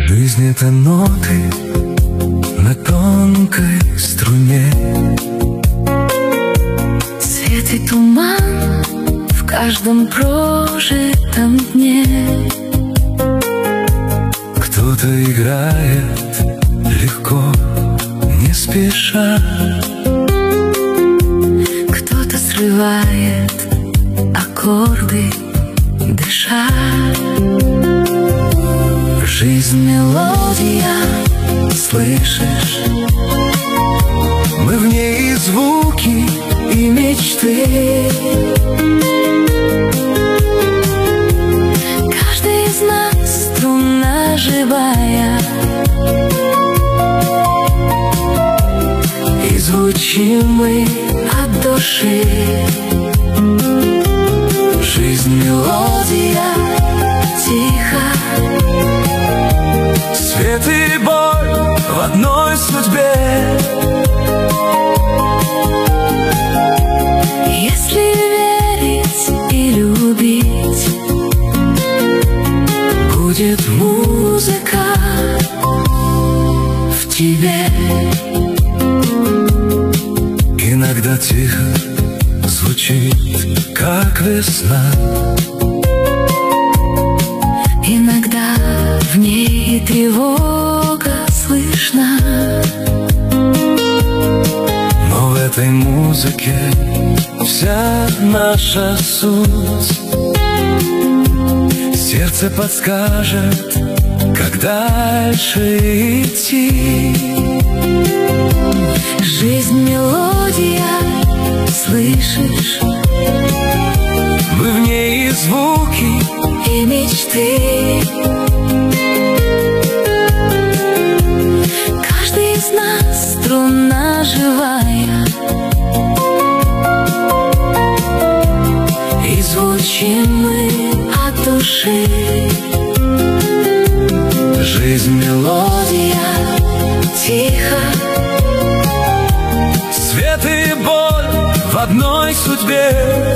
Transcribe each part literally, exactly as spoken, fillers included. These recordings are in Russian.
Жизнь — это ноты на тонкой струне. Свет и туман в каждом прожитом дне. Кто-то играет легко, не спеша, кто-то срывает аккорды, дыша. Жизнь — мелодия, слышишь? мы в ней и звуки, И мечты. Каждый из нас струна живая, и звучим мы от души. Жизнь — мелодия, тихо. свет и боль в одной судьбе. Если верить и любить, будет музыка в тебе. Иногда тихо звучит, как весна. Иногда в ней тревога слышна. Но в этой музыке вся наша суть. Сердце подскажет, как дальше идти. Жизнь — мелодия, слышишь? Мы в ней и звуки, И мечты. Каждый из нас струна живая, и звучим мы от души. жизнь — Мелодия, тихо. свет и боль в одной судьбе.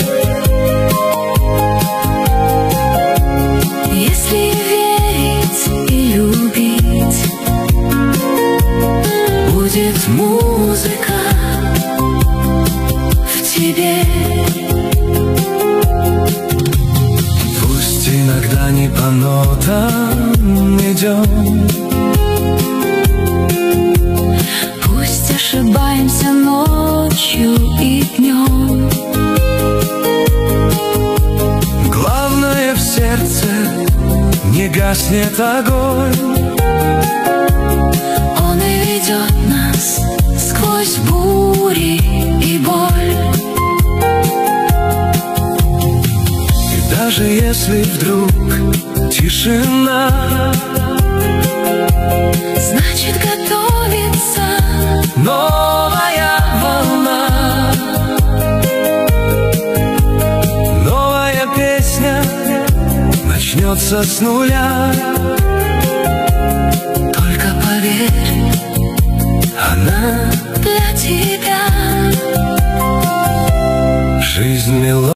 Если верить и любить, будет музыка в тебе. Пусть иногда не по нотам идем, Пусть ошибаемся ночью и днем. главное в сердце не гаснет огонь. Он и ведет нас сквозь бури и боль. И даже если вдруг тишина, Значит, готовится новая волна, новая песня начнется с нуля. Только поверь, Она для тебя. жизнь — мелодия.